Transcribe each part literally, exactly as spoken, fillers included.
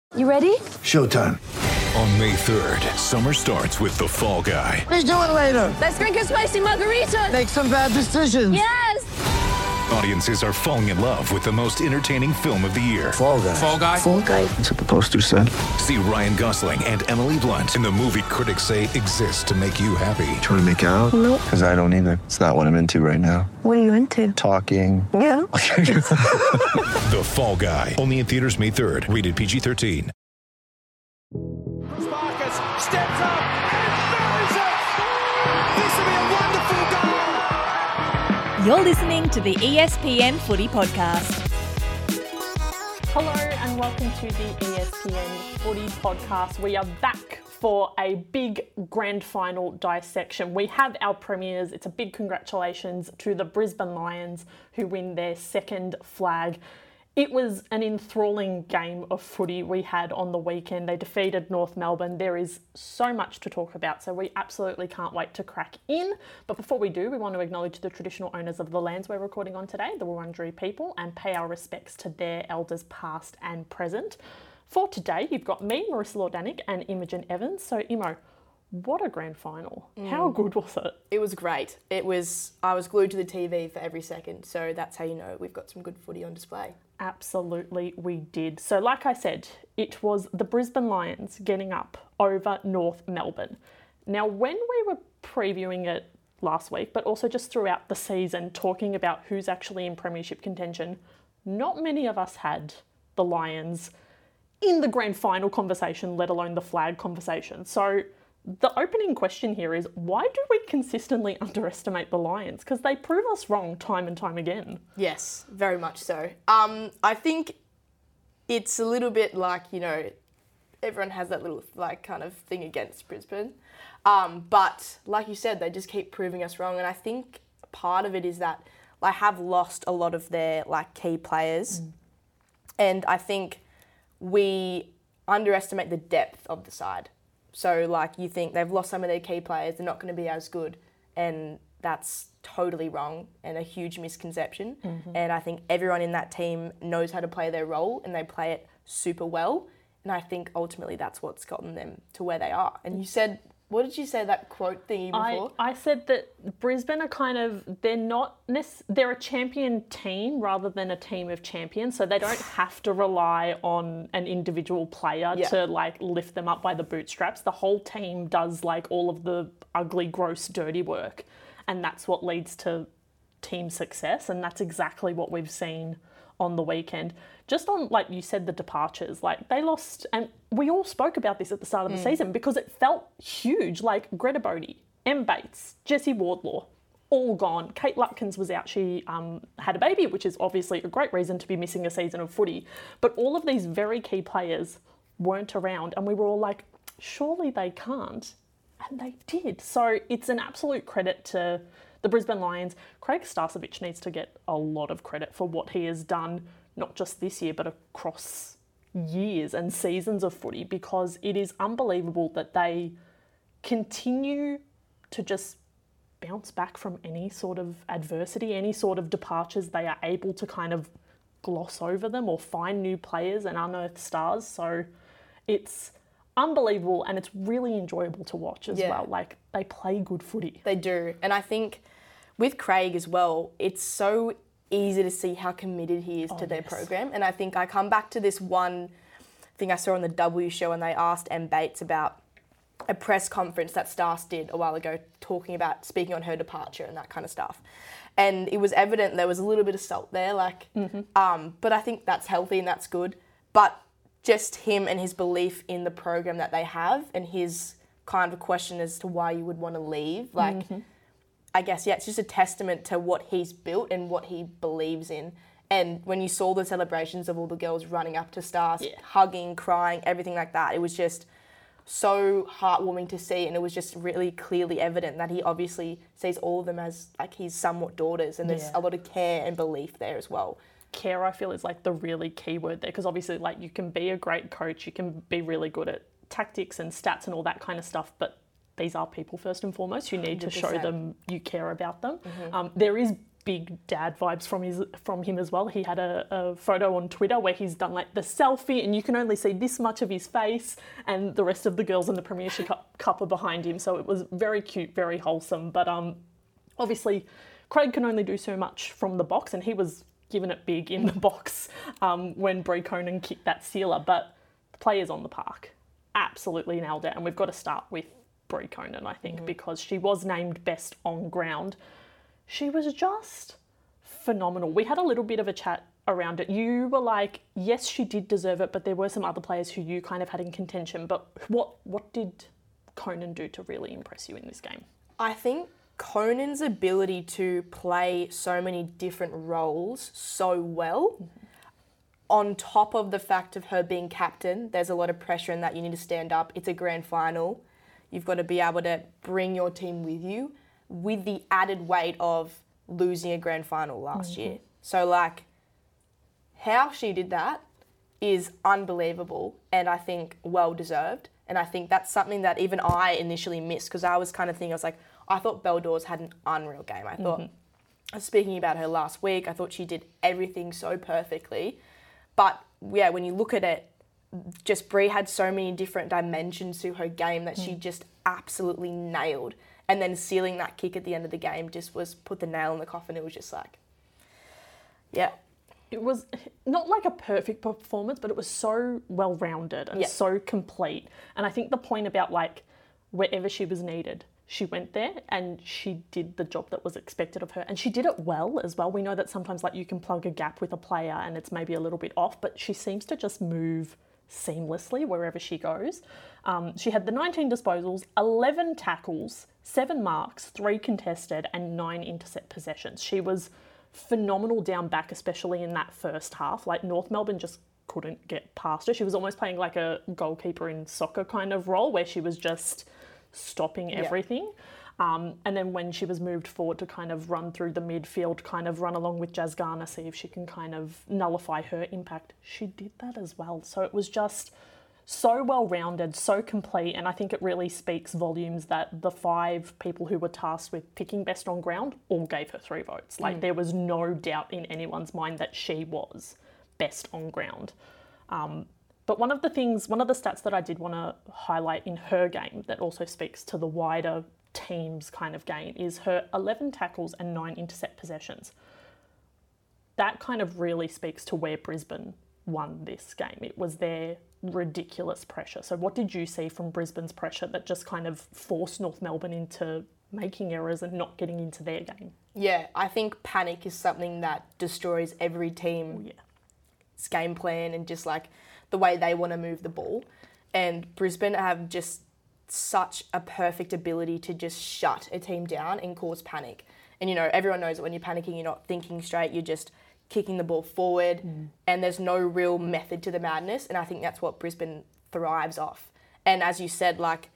You ready? Showtime. On May third, summer starts with The Fall Guy. Let's do it later. Let's drink a spicy margarita. Make some bad decisions. Yes! Audiences are falling in love with the most entertaining film of the year. Fall Guy. Fall Guy? Fall Guy. That's what the poster said. See Ryan Gosling and Emily Blunt in the movie critics say exists to make you happy. Trying to make it out? Nope. Because I don't either. It's not what I'm into right now. What are you into? Talking. Yeah. The Fall Guy. Only in theaters May third. Rated P G thirteen. Marcus steps up and buries it! This will be a wonderful goal! You're listening to the E S P N Footy Podcast. Hello and welcome to the E S P N Footy Podcast. We are back for a big grand final dissection. We have our premiers. It's a big congratulations to the Brisbane Lions who win their second flag. It was an enthralling game of footy we had on the weekend. They defeated North Melbourne. There is so much to talk about, so we absolutely can't wait to crack in. But before we do, we want to acknowledge the traditional owners of the lands we're recording on today, the Wurundjeri people, and pay our respects to their elders past and present. For today, you've got me, Marissa Lordanic, and Imogen Evans. So, Imo, what a grand final. Mm. How good was it? It was great. It was, I was glued to the T V for every second, so that's how you know we've got some good footy on display. Absolutely, we did. So like I said, it was the Brisbane Lions getting up over North Melbourne. Now, when we were previewing it last week, but also just throughout the season, talking about who's actually in premiership contention, not many of us had the Lions in the grand final conversation, let alone the flag conversation. So the opening question here is, why do we consistently underestimate the Lions? Because they prove us wrong time and time again. Yes, very much so. Um, I think it's a little bit like, you know, everyone has that little, like, kind of thing against Brisbane. Um, but like you said, they just keep proving us wrong. And I think part of it is that they have lost a lot of their, like, key players. Mm. And I think we underestimate the depth of the side. So, like, you think they've lost some of their key players, they're not going to be as good, and that's totally wrong and a huge misconception. Mm-hmm. And I think everyone in that team knows how to play their role, and they play it super well. And I think ultimately that's what's gotten them to where they are. And you said, what did you say, that quote thingy before? I, I said that Brisbane are kind of, they're not, they're a champion team rather than a team of champions. So they don't have to rely on an individual player yeah. to like lift them up by the bootstraps. The whole team does like all of the ugly, gross, dirty work. And that's what leads to team success. And that's exactly what we've seen on the weekend. Just on, like you said, the departures, like they lost, and we all spoke about this at the start of the mm. season because it felt huge, like Greta Bodie, Em Bates, Jessie Wardlaw, all gone. Kate Lutkins was out, she um, had a baby, which is obviously a great reason to be missing a season of footy, but all of these very key players weren't around, and we were all like, surely they can't, and they did. So it's an absolute credit to the Brisbane Lions. Craig Starcevich needs to get a lot of credit for what he has done, not just this year, but across years and seasons of footy, because it is unbelievable that they continue to just bounce back from any sort of adversity, any sort of departures. They are able to kind of gloss over them or find new players and unearth stars. So it's unbelievable, and it's really enjoyable to watch as yeah. well. Like, they play good footy. They do. And I think with Craig as well, it's so easy to see how committed he is oh, to their yes. program. And I think I come back to this one thing I saw on the W show, and they asked Em Bates about a press conference that Stars did a while ago, talking about, speaking on her departure and that kind of stuff. And it was evident there was a little bit of salt there, like, mm-hmm. um, but I think that's healthy and that's good. But just him and his belief in the program that they have, and his kind of question as to why you would want to leave, like, mm-hmm. I guess, yeah, it's just a testament to what he's built and what he believes in. And when you saw the celebrations of all the girls running up to Stars, yeah. hugging, crying, everything like that, it was just so heartwarming to see. And it was just really clearly evident that he obviously sees all of them as like his somewhat daughters, and there's yeah. a lot of care and belief there as well. Care, I feel, is like the really key word there, because obviously, like, you can be a great coach, you can be really good at tactics and stats and all that kind of stuff, but these are people first and foremost. You need one hundred percent to show them you care about them. Mm-hmm. Um, there is big dad vibes from his from him as well. He had a, a photo on Twitter where he's done like the selfie and you can only see this much of his face and the rest of the girls in the Premiership Cup, Cup are behind him. So it was very cute, very wholesome. But um, obviously Craig can only do so much from the box and he was giving it big in the box um, when Brie Conan kicked that sealer. But the players on the park absolutely nailed it. And we've got to start with Brie Conan, I think, mm-hmm. because she was named best on ground. She was just phenomenal. We had a little bit of a chat around it. You were like, yes, she did deserve it, but there were some other players who you kind of had in contention. But what what did Conan do to really impress you in this game? I think Conan's ability to play so many different roles so well, mm-hmm. on top of the fact of her being captain, there's a lot of pressure in that you need to stand up. It's a grand final. You've got to be able to bring your team with you, with the added weight of losing a grand final last mm-hmm. year. So, like, how she did that is unbelievable and I think well-deserved. And I think that's something that even I initially missed because I was kind of thinking, I was like, I thought Belle Dawes had an unreal game. I thought, mm-hmm. speaking about her last week, I thought she did everything so perfectly. But, yeah, when you look at it, just Brie had so many different dimensions to her game that mm. she just absolutely nailed. And then sealing that kick at the end of the game just was put the nail in the coffin. It was just like, yeah. It was not like a perfect performance, but it was so well-rounded and yeah. so complete. And I think the point about like wherever she was needed, she went there and she did the job that was expected of her. And she did it well as well. We know that sometimes like you can plug a gap with a player and it's maybe a little bit off, but she seems to just move seamlessly wherever she goes. Um, she had the nineteen disposals, eleven tackles, seven marks, three contested and nine intercept possessions. She was phenomenal down back, especially in that first half. Like North Melbourne just couldn't get past her. She was almost playing like a goalkeeper in soccer kind of role where she was just stopping everything. Yeah. Um, and then when she was moved forward to kind of run through the midfield, kind of run along with Jazz Garner, see if she can kind of nullify her impact, she did that as well. So it was just so well-rounded, so complete, and I think it really speaks volumes that the five people who were tasked with picking best on ground all gave her three votes. Like mm. there was no doubt in anyone's mind that she was best on ground. Um, but one of the things, one of the stats that I did want to highlight in her game that also speaks to the wider team's kind of game is her eleven tackles and nine intercept possessions. That kind of really speaks to where Brisbane won this game. It was their ridiculous pressure. So what did you see from Brisbane's pressure that just kind of forced North Melbourne into making errors and not getting into their game? Yeah, I think panic is something that destroys every team's yeah. game plan and just like the way they want to move the ball. And Brisbane have just such a perfect ability to just shut a team down and cause panic. And, you know, everyone knows that when you're panicking, you're not thinking straight, you're just kicking the ball forward mm. and there's no real method to the madness. And I think that's what Brisbane thrives off. And as you said, like,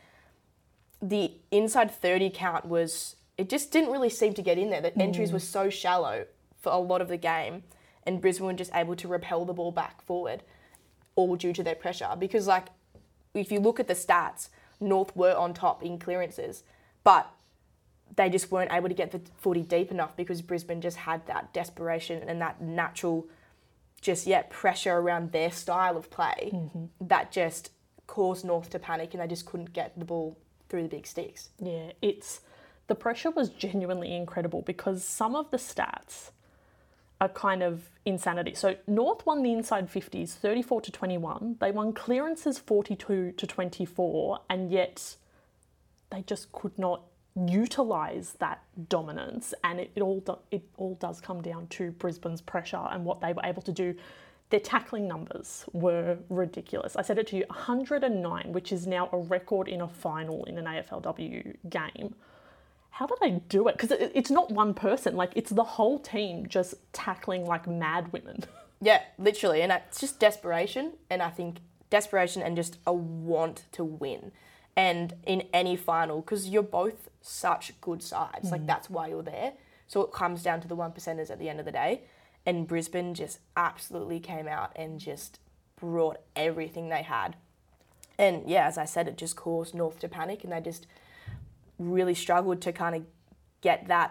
the inside thirty count was, it just didn't really seem to get in there. The mm. entries were so shallow for a lot of the game and Brisbane were just able to repel the ball back forward, all due to their pressure. Because, like, if you look at the stats, North were on top in clearances, but they just weren't able to get the footy deep enough because Brisbane just had that desperation and that natural, just, yeah, pressure around their style of play mm-hmm. that just caused North to panic and they just couldn't get the ball through the big sticks. Yeah, it's, the pressure was genuinely incredible because some of the stats are kind of insanity. So North won the inside fifties thirty-four to twenty-one. They won clearances forty-two to twenty-four, and yet they just could not utilise that dominance. And it, it all do, it all does come down to Brisbane's pressure and what they were able to do. Their tackling numbers were ridiculous. I said it to you, one hundred nine, which is now a record in a final in an A F L W game. How do they do it? Because it, it's not one person, like it's the whole team just tackling like mad women. Yeah, literally. And it's just desperation. And I think desperation and just a want to win. And in any final, because you're both such good sides, mm. like that's why you're there. So it comes down to the one percenters at the end of the day. And Brisbane just absolutely came out and just brought everything they had. And yeah, as I said, it just caused North to panic and they just really struggled to kind of get that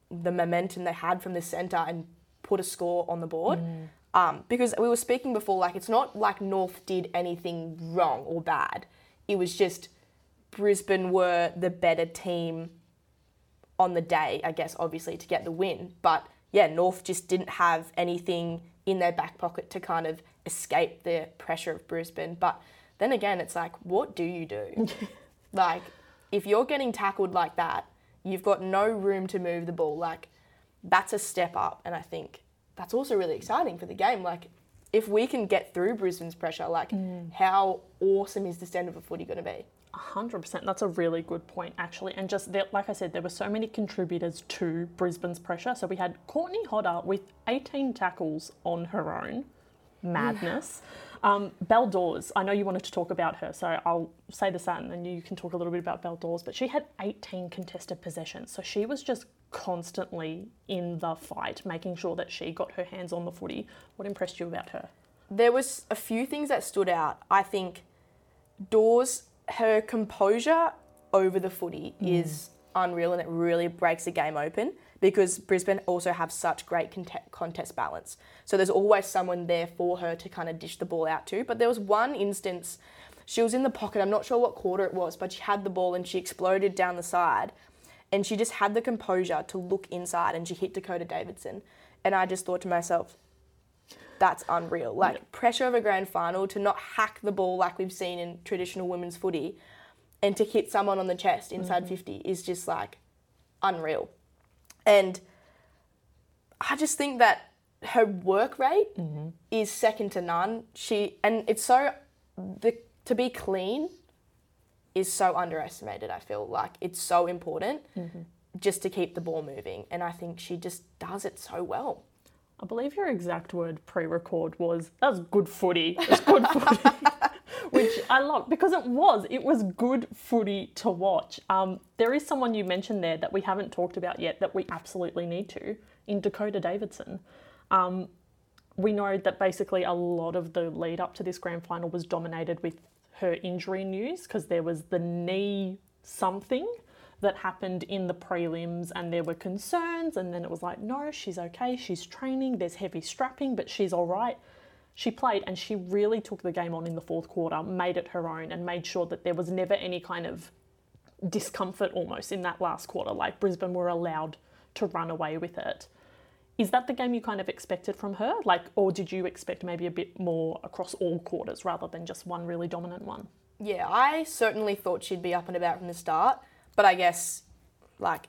the momentum they had from the centre and put a score on the board. Mm. Um, because we were speaking before, like, it's not like North did anything wrong or bad. It was just Brisbane were the better team on the day, I guess, obviously, to get the win. But, yeah, North just didn't have anything in their back pocket to kind of escape the pressure of Brisbane. But then again, it's like, what do you do? Like, if you're getting tackled like that, you've got no room to move the ball. Like, that's a step up. And I think that's also really exciting for the game. Like, if we can get through Brisbane's pressure, like, mm. how awesome is the standard of footy going to be? one hundred percent. That's a really good point, actually. And just, there, like I said, there were so many contributors to Brisbane's pressure. So we had Courtney Hodder with eighteen tackles on her own. Madness. Um, Belle Dawes, I know you wanted to talk about her, so I'll say this out and then you can talk a little bit about Belle Dawes, but she had eighteen contested possessions. So she was just constantly in the fight, making sure that she got her hands on the footy. What impressed you about her? There was a few things that stood out. I think Dawes, her composure over the footy mm. is unreal, and it really breaks the game open because Brisbane also have such great cont- contest balance. So there's always someone there for her to kind of dish the ball out to. But there was one instance, she was in the pocket, I'm not sure what quarter it was, but she had the ball and she exploded down the side and she just had the composure to look inside and she hit Dakota Davidson. And I just thought to myself, that's unreal. Like, yeah. pressure of a grand final, to not hack the ball like we've seen in traditional women's footy and to hit someone on the chest inside mm-hmm. fifty is just, like, unreal. And I just think that her work rate mm-hmm. is second to none. She and it's so the to be clean is so underestimated. I feel like it's so important mm-hmm. just to keep the ball moving, and I think she just does it so well. I believe your exact word pre-record was, that was good footy. It was good footy. Which I love, because it was. It was good footy to watch. Um, there is someone you mentioned there that we haven't talked about yet that we absolutely need to, in Dakota Davidson. Um, we know that basically a lot of the lead up to this grand final was dominated with her injury news, because there was the knee something that happened in the prelims and there were concerns, and then it was like, no, she's okay, she's training, there's heavy strapping, but she's all right. She played and she really took the game on in the fourth quarter, made it her own and made sure that there was never any kind of discomfort almost in that last quarter. Like, Brisbane were allowed to run away with it. Is that the game you kind of expected from her? Like, or did you expect maybe a bit more across all quarters rather than just one really dominant one? Yeah, I certainly thought she'd be up and about from the start. But I guess, like,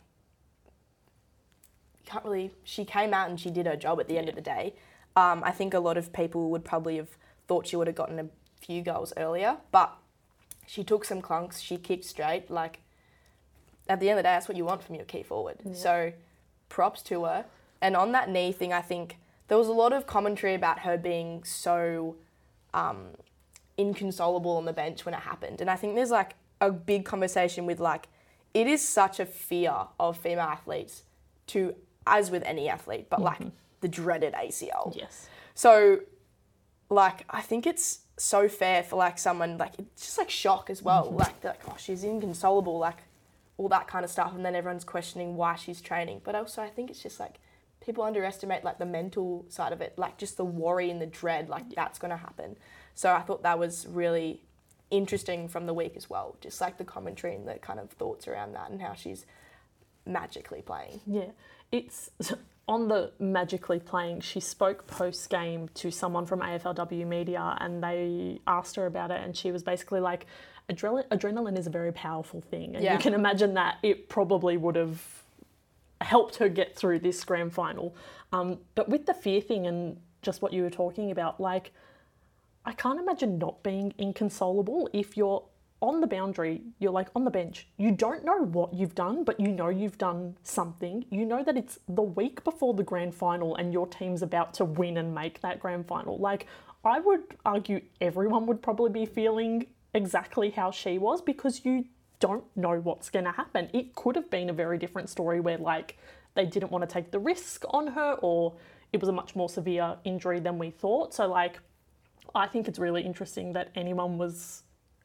you can't really... She came out and she did her job at the end of the day. Um, I think a lot of people would probably have thought she would have gotten a few goals earlier, but she took some clunks, she kicked straight. Like, at the end of the day, that's what you want from your key forward. Yeah. So, props to her. And on that knee thing, I think there was a lot of commentary about her being so um, inconsolable on the bench when it happened. And I think there's, like, a big conversation with, like, it is such a fear of female athletes to, as with any athlete, but mm-hmm. like the dreaded A C L. Yes. So, like, I think it's so fair for, like, someone, like, it's just like shock as well. Mm-hmm. Like, like, oh, she's inconsolable, like, all that kind of stuff. And then everyone's questioning why she's training. But also, I think it's just like people underestimate, like, the mental side of it, like, just the worry and the dread, like, yeah. that's going to happen. So I thought that was really interesting from the week as well, just like the commentary and the kind of thoughts around that and how she's magically playing. Yeah, it's on the magically playing. She spoke post-game to someone from A F L W Media and they asked her about it and she was basically like, Adrenal- adrenaline is a very powerful thing, and yeah. you can imagine that it probably would have helped her get through this grand final. Um, but with the fear thing and just what you were talking about, like, I can't imagine not being inconsolable if you're on the boundary, you're like on the bench. You don't know what you've done, but you know you've done something. You know that it's the week before the grand final and your team's about to win and make that grand final. Like, I would argue everyone would probably be feeling exactly how she was because you don't know what's going to happen. It could have been a very different story where, like, they didn't want to take the risk on her or it was a much more severe injury than we thought. So, like, I think it's really interesting that anyone was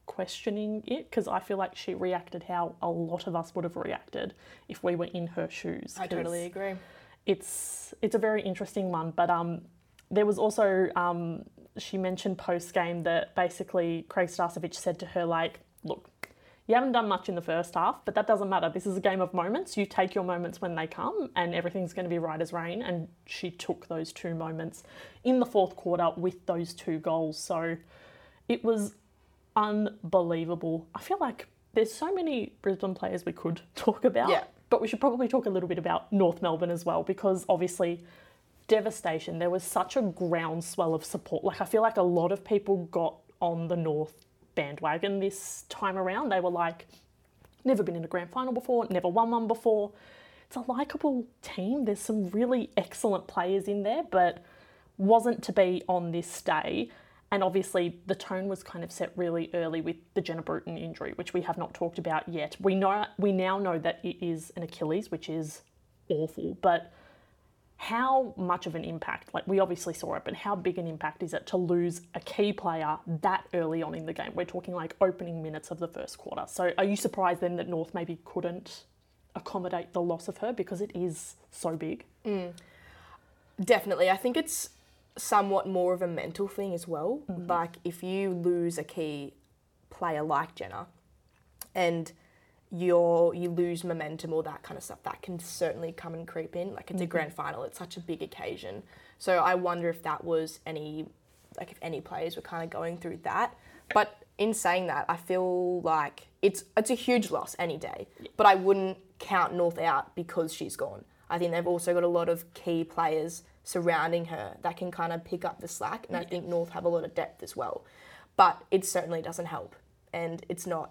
questioning it, because I feel like she reacted how a lot of us would have reacted if we were in her shoes. I totally agree. It's it's a very interesting one, but um, there was also um, she mentioned post game that basically Craig Starcevich said to her like, look, you haven't done much in the first half, but that doesn't matter. This is a game of moments. You take your moments when they come, and everything's going to be right as rain. And she took those two moments in the fourth quarter with those two goals. So it was unbelievable. I feel like there's so many Brisbane players we could talk about, yeah. but we should probably talk a little bit about North Melbourne as well, because obviously devastation. There was such a groundswell of support. Like I feel like a lot of people got on the North bandwagon this time around. They were like, never been in a grand final before, never won one before. It's a likeable team. There's some really excellent players in there, but wasn't to be on this day. And obviously the tone was kind of set really early with the Jenna Bruton injury, which we have not talked about yet. We know we now know that it is an Achilles, which is awful, but how much of an impact, like we obviously saw it, but how big an impact is it to lose a key player that early on in the game? We're talking like opening minutes of the first quarter. So are you surprised then that North maybe couldn't accommodate the loss of her, because it is so big? Mm. Definitely. I think it's somewhat more of a mental thing as well. Mm-hmm. Like if you lose a key player like Jenna and you're you lose momentum or that kind of stuff, that can certainly come and creep in. Like it's mm-hmm. a grand final, it's such a big occasion. So I wonder if that was any, like if any players were kind of going through that. But in saying that, I feel like it's it's a huge loss any day, yeah. but I wouldn't count North out because she's gone. I think they've also got a lot of key players surrounding her that can kind of pick up the slack, and yeah. I think North have a lot of depth as well. But it certainly doesn't help, and it's not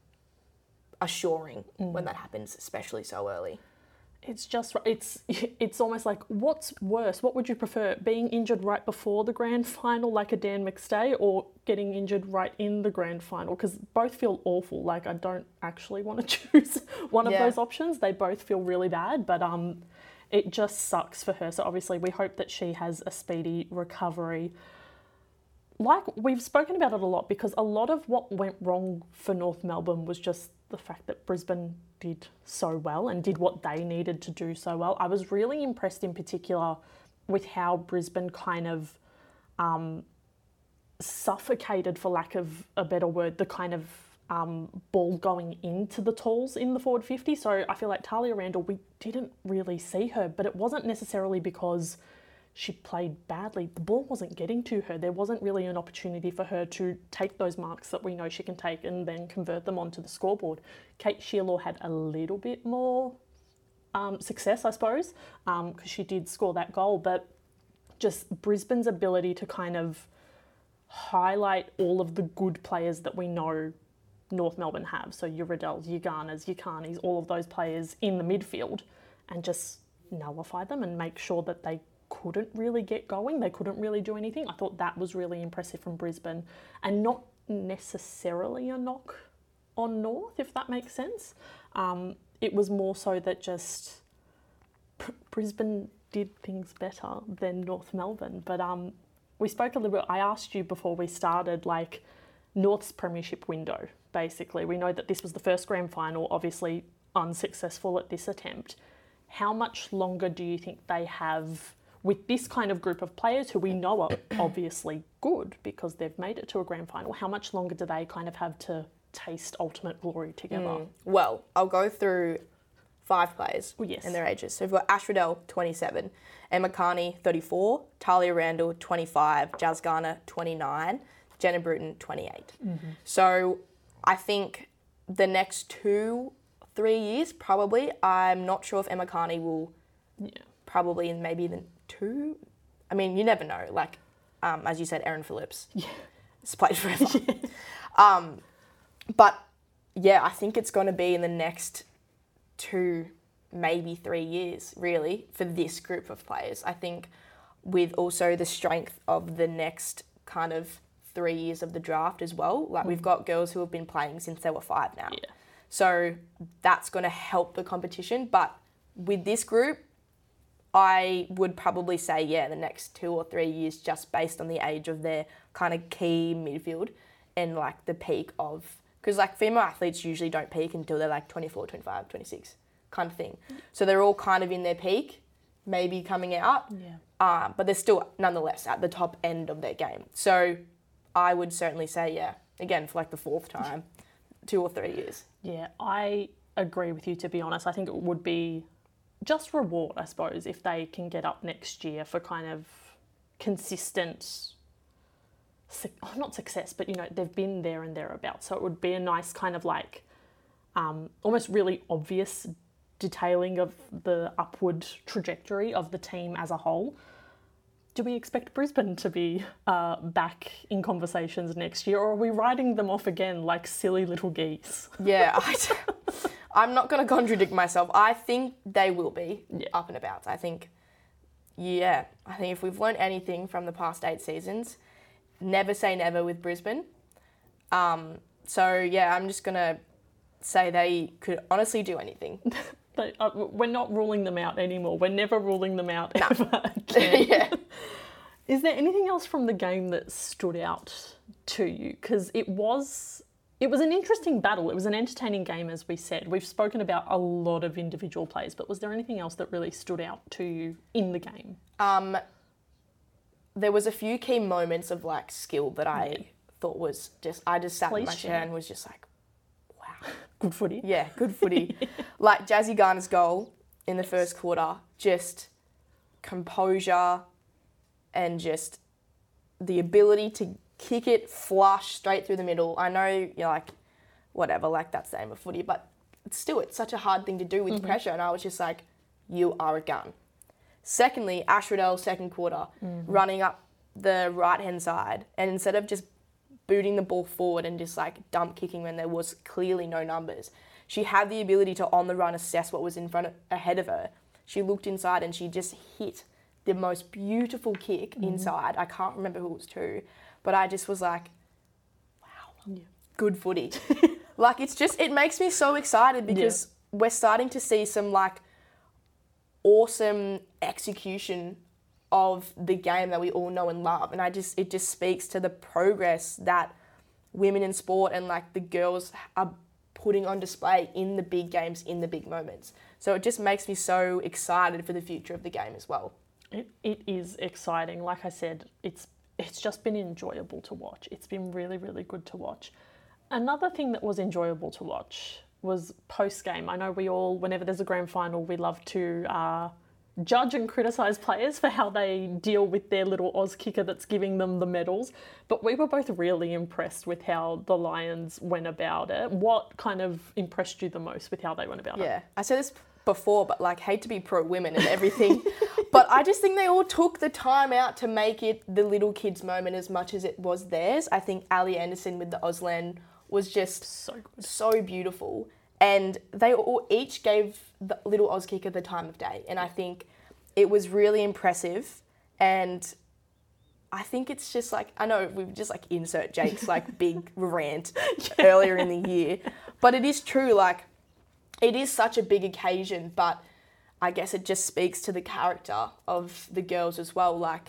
assuring mm. when that happens, especially so early. It's just, it's it's almost like, what's worse? What would you prefer? Being injured right before the grand final like a Dan McStay, or getting injured right in the grand final? Because both feel awful. Like I don't actually want to choose one of yeah. those options. They both feel really bad, but um, it just sucks for her. So obviously we hope that she has a speedy recovery. Like we've spoken about it a lot, because a lot of what went wrong for North Melbourne was just the fact that Brisbane did so well and did what they needed to do so well. I was really impressed in particular with how Brisbane kind of um, suffocated, for lack of a better word, the kind of um, ball going into the talls in the forward fifty. So I feel like Talia Randall, we didn't really see her, but it wasn't necessarily because she played badly. The ball wasn't getting to her. There wasn't really an opportunity for her to take those marks that we know she can take and then convert them onto the scoreboard. Kate Shearlaw had a little bit more um, success, I suppose, because um, she did score that goal, but just Brisbane's ability to kind of highlight all of the good players that we know North Melbourne have. So your Riddells, your Garners, your Carneys, all of those players in the midfield, and just nullify them and make sure that they couldn't really get going. They couldn't really do anything. I thought that was really impressive from Brisbane, and not necessarily a knock on North, if that makes sense. Um, it was more so that just P- Brisbane did things better than North Melbourne. But um, we spoke a little bit, I asked you before we started, like North's premiership window, basically. We know that this was the first grand final, obviously unsuccessful at this attempt. How much longer do you think they have with this kind of group of players who we know are obviously good because they've made it to a grand final? How much longer do they kind of have to taste ultimate glory together? Mm. Well, I'll go through five players oh, yes. and their ages. So we've got Ash Riddell, twenty-seven, Emma Carney, thirty-four, Talia Randall, twenty-five, Jazz Garner, twenty-nine, Jenna Bruton, twenty-eight. Mm-hmm. So I think the next two, three years, probably, I'm not sure if Emma Carney will yeah. probably in maybe the two. I mean, you never know. Like, um, as you said, Erin Phillips. Yeah. It's played forever. yeah. um, but, yeah, I think it's going to be in the next two, maybe three years, really, for this group of players. I think with also the strength of the next kind of three years of the draft as well. Like, mm. we've got girls who have been playing since they were five now. Yeah. So that's going to help the competition. But with this group, I would probably say, yeah, the next two or three years, just based on the age of their kind of key midfield. and like the peak of, because like female athletes usually don't peak until they're like twenty-four, twenty-five, twenty-six kind of thing. So they're all kind of in their peak, maybe coming out, Yeah. uh, but they're still nonetheless at the top end of their game. So I would certainly say, yeah, again, for like the fourth time, two or three years. Yeah, I agree with you, to be honest. I think it would be just reward, I suppose, if they can get up next year for kind of consistent, oh, not success, but, you know, they've been there and thereabouts. So it would be a nice kind of like um, almost really obvious detailing of the upward trajectory of the team as a whole. Do we expect Brisbane to be uh, back in conversations next year, or are we writing them off again like silly little geese? Yeah, I, I'm not going to contradict myself. I think they will be Yeah. up and about. I think, yeah, I think if we've learned anything from the past eight seasons, never say never with Brisbane. Um, so, yeah, I'm just going to say they could honestly do anything. They, uh, we're not ruling them out anymore. We're never ruling them out ever again. Yeah. Is there anything else from the game that stood out to you? Because it was it was an interesting battle. It was an entertaining game, as we said. We've spoken about a lot of individual plays, but was there anything else that really stood out to you in the game? Um, there was a few key moments of like skill that I Yeah. thought was just, I just sat Please in my share. chair and was just like, wow. Good footy. Yeah, good footy. Like Jazzy Garner's goal in the first quarter, just composure and just the ability to kick it flush straight through the middle. I know you're like, whatever, like that's the aim of footy, but it's still, it's such a hard thing to do with pressure. And I was just like, you are a gun. Secondly, Ash Riddell, second quarter, running up the right-hand side. And instead of just booting the ball forward and just like dump kicking when there was clearly no numbers, she had the ability to on the run assess what was in front of, ahead of her. She looked inside and she just hit the most beautiful kick mm-hmm. inside. I can't remember who it was to, but I just was like, wow, Yeah. good footy. Like it's just, it makes me so excited because yeah. we're starting to see some like awesome execution of the game that we all know and love. And I just, it just speaks to the progress that women in sport and like the girls are putting on display in the big games, in the big moments. So it just makes me so excited for the future of the game as well. It, it is exciting. Like I said, it's it's just been enjoyable to watch. It's been really, really good to watch. Another thing that was enjoyable to watch was post-game. I know we all, whenever there's a grand final, we love to uh, judge and criticise players for how they deal with their little Oz kicker that's giving them the medals. But we were both really impressed with how the Lions went about it. What kind of impressed you the most with how they went about yeah. it? Yeah, I said this before, but like hate to be pro-women and everything, but I just think they all took the time out to make it the little kids' moment as much as it was theirs. I think Ali Anderson with the Auslan was just so good, so beautiful, and they all each gave the little Oz kicker the time of day, and I think it was really impressive. And I think it's just like, I know we've just like insert Jake's like big rant yeah. earlier in the year, but it is true, like it is such a big occasion, but I guess it just speaks to the character of the girls as well, like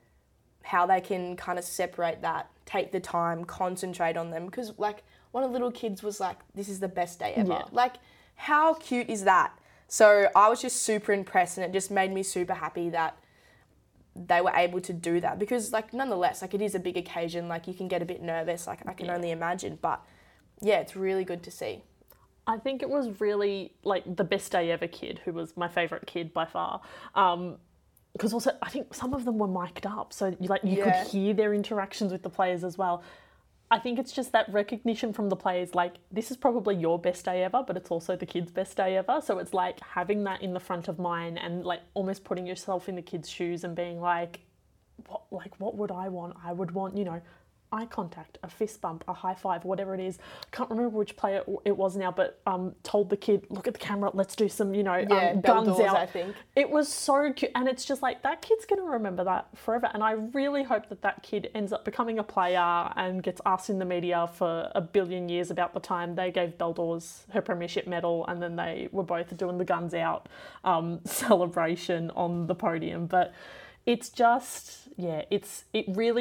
how they can kind of separate that, take the time, concentrate on them. Because like one of the little kids was like, this is the best day ever. Yeah. Like how cute is that? So I was just super impressed, and it just made me super happy that they were able to do that, because like nonetheless, like it is a big occasion, like you can get a bit nervous, like I can yeah. only imagine, but yeah, it's really good to see. I think it was really like the best day ever kid, who was my favourite kid by far. Um, because also I think some of them were mic'd up, so you like you Yeah. could hear their interactions with the players as well. I think it's just that recognition from the players, like this is probably your best day ever, but it's also the kids' best day ever. So it's like having that in the front of mind and like almost putting yourself in the kids' shoes and being like, what like what would I want? I would want, you know, eye contact, a fist bump, a high five, whatever it is. I can't remember which player it was now, but um, told the kid, look at the camera, let's do some, you know, Yeah, um, guns Beldors, out. I think. It was so cute. And it's just like, that kid's going to remember that forever. And I really hope that that kid ends up becoming a player and gets asked in the media for a billion years about the time they gave Beldors her premiership medal, and then they were both doing the guns out um, celebration on the podium. But it's just, yeah, it's it really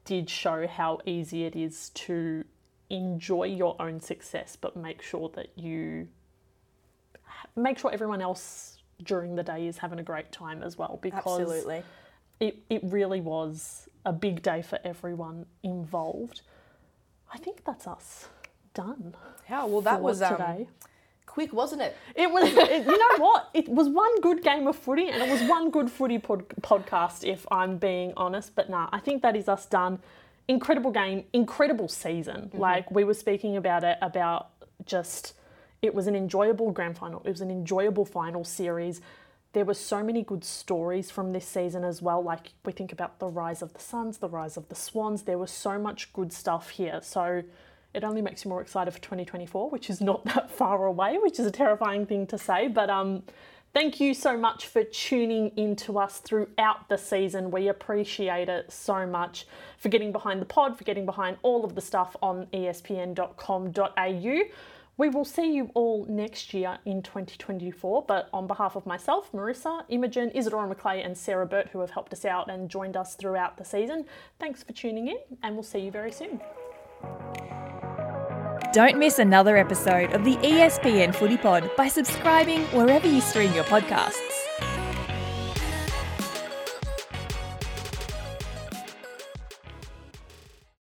did show how easy it is to enjoy your own success, but make sure that you make sure everyone else during the day is having a great time as well, because Absolutely. it, it really was a big day for everyone involved. I think that's us done. Yeah, well, that for was um, today. quick, wasn't it? It was, it, you know what? It was one good game of footy, and it was one good footy pod, podcast, if I'm being honest. But nah, I think that is us done. Incredible game, incredible season. Mm-hmm. Like, we were speaking about it, about just, it was an enjoyable grand final. It was an enjoyable final series. There were so many good stories from this season as well. Like, we think about the rise of the Suns, the rise of the Swans. There was so much good stuff here. So it only makes you more excited for twenty twenty-four, which is not that far away, which is a terrifying thing to say. But um, thank you so much for tuning into us throughout the season. We appreciate it so much, for getting behind the pod, for getting behind all of the stuff on E S P N dot com dot A U. We will see you all next year in twenty twenty-four, but on behalf of myself, Marissa, Imogen, Isadora McClay and Sarah Burt, who have helped us out and joined us throughout the season, thanks for tuning in, and we'll see you very soon. Don't miss another episode of the E S P N Footy Pod by subscribing wherever you stream your podcasts.